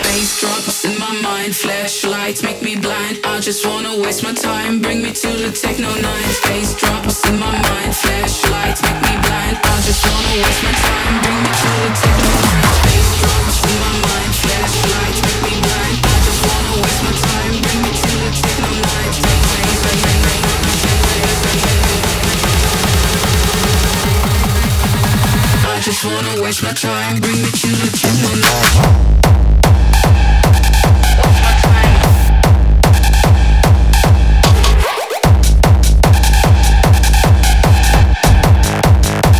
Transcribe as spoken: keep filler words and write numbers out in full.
bass drops in my mind, flashlights make me blind. I just wanna waste my time, bring me to the techno night. Bass drops in my mind, flashlights make me blind. I just wanna waste my time, bring me to the techno night. Bass drops in my mind, flashlights make me blind. I just wanna waste my time, bring me to the techno night. I just wanna waste my time, bring me to the techno night.